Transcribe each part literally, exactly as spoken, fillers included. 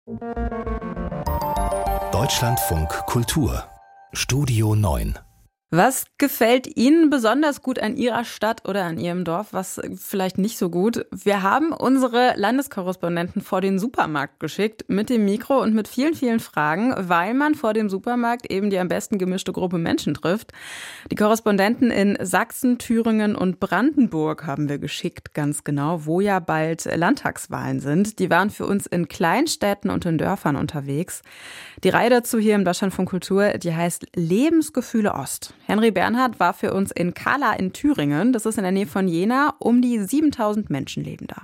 Deutschlandfunk Kultur Studio neun. Was gefällt Ihnen besonders gut an Ihrer Stadt oder an Ihrem Dorf, was vielleicht nicht so gut? Wir haben unsere Landeskorrespondenten vor den Supermarkt geschickt mit dem Mikro und mit vielen, vielen Fragen, weil man vor dem Supermarkt eben die am besten gemischte Gruppe Menschen trifft. Die Korrespondenten in Sachsen, Thüringen und Brandenburg haben wir geschickt, ganz genau, wo ja bald Landtagswahlen sind. Die waren für uns in Kleinstädten und in Dörfern unterwegs. Die Reihe dazu hier im Deutschlandfunk Kultur, die heißt Lebensgefühle Ost. Henry Bernhard war für uns in Kahla in Thüringen. Das ist in der Nähe von Jena. Um die siebentausend Menschen leben da.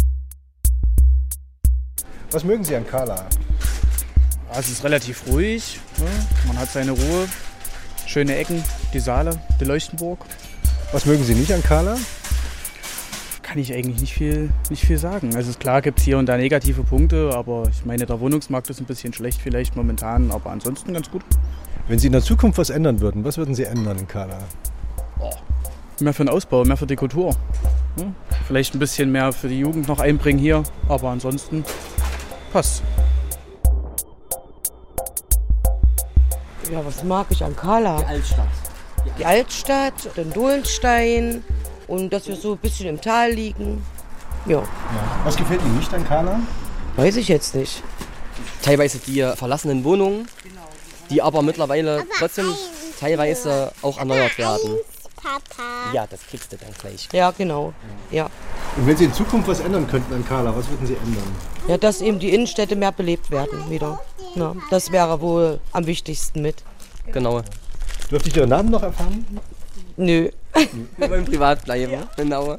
Was mögen Sie an Kahla? Es ist relativ ruhig. Ne? Man hat seine Ruhe. Schöne Ecken, die Saale, die Leuchtenburg. Was mögen Sie nicht an Kahla? Kann ich eigentlich nicht viel, nicht viel sagen. Also klar gibt es hier und da negative Punkte, aber ich meine, der Wohnungsmarkt ist ein bisschen schlecht vielleicht momentan, aber ansonsten ganz gut. Wenn Sie in der Zukunft was ändern würden, was würden Sie ändern in Kahla? Oh. Mehr für den Ausbau, mehr für die Kultur. Hm? Vielleicht ein bisschen mehr für die Jugend noch einbringen hier, aber ansonsten passt. Ja, was mag ich an Kahla? Die Altstadt. Die, die Altstadt, den Dohlenstein und dass wir so ein bisschen im Tal liegen. Ja. Ja. Was gefällt Ihnen nicht an Kahla? Weiß ich jetzt nicht. Teilweise die verlassenen Wohnungen, die aber mittlerweile trotzdem teilweise auch erneuert werden. Papa. Ja, das kriegst du dann gleich. Ja, genau. Ja. Und wenn Sie in Zukunft was ändern könnten an Kahla, was würden Sie ändern? Ja, dass eben die Innenstädte mehr belebt werden wieder. Ja, das wäre wohl am wichtigsten mit. Genau. Dürfte ich Ihren Namen noch erfahren? Nö. Wir wollen privat bleiben, ja. Genau.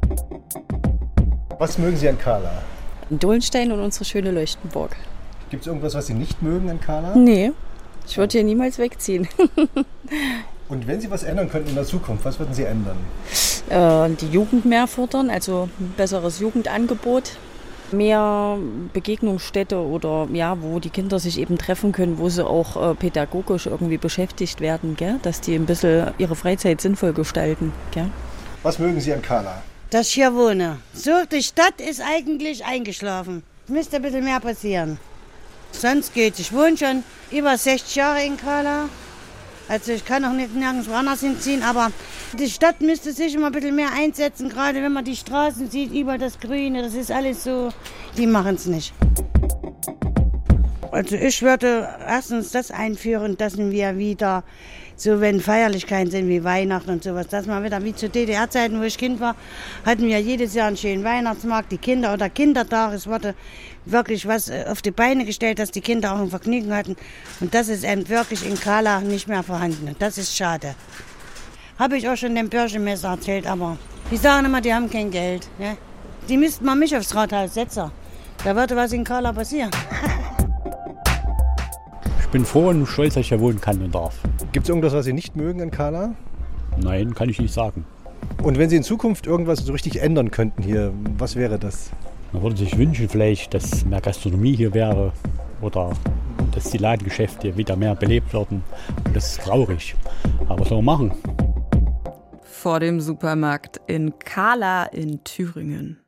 Was mögen Sie an Kahla? Dohlenstein und unsere schöne Leuchtenburg. Gibt es irgendwas, was Sie nicht mögen an Kahla? Nee, ich würde hier niemals wegziehen. Und wenn Sie was ändern könnten in der Zukunft, was würden Sie ändern? Äh, die Jugend mehr fördern, also ein besseres Jugendangebot. Mehr Begegnungsstätte oder ja, wo die Kinder sich eben treffen können, wo sie auch äh, pädagogisch irgendwie beschäftigt werden, gell? Dass die ein bisschen ihre Freizeit sinnvoll gestalten. Gell? Was mögen Sie an Kahla? Dass ich hier wohne. So, die Stadt ist eigentlich eingeschlafen. Müsste ein bisschen mehr passieren. Sonst geht's. Ich wohne schon über sechzig Jahre in Kahla. Also ich kann auch nicht nirgends woanders hinziehen, aber die Stadt müsste sich immer ein bisschen mehr einsetzen, gerade wenn man die Straßen sieht, über das Grüne, das ist alles so, die machen es nicht. Also ich würde erstens das einführen, dass wir wieder, so wenn Feierlichkeiten sind wie Weihnachten und sowas, dass man wieder wie zu D D R-Zeiten, wo ich Kind war, hatten wir jedes Jahr einen schönen Weihnachtsmarkt, die Kinder oder Kindertag, es wurde wirklich was auf die Beine gestellt, dass die Kinder auch ein Vergnügen hatten. Und das ist eben wirklich in Kahla nicht mehr vorhanden. Das ist schade. Habe ich auch schon dem Bürgermeister erzählt, aber die sagen immer, die haben kein Geld. Ne? Die müssten mal mich aufs Rathaus setzen. Da würde was in Kahla passieren. Ich bin froh und stolz, dass ich hier wohnen kann und darf. Gibt es irgendwas, was Sie nicht mögen an Kahla? Nein, kann ich nicht sagen. Und wenn Sie in Zukunft irgendwas so richtig ändern könnten hier, was wäre das? Man würde sich wünschen vielleicht, dass mehr Gastronomie hier wäre oder dass die Ladengeschäfte wieder mehr belebt werden. Und das ist traurig. Aber was soll man machen? Vor dem Supermarkt in Kahla in Thüringen.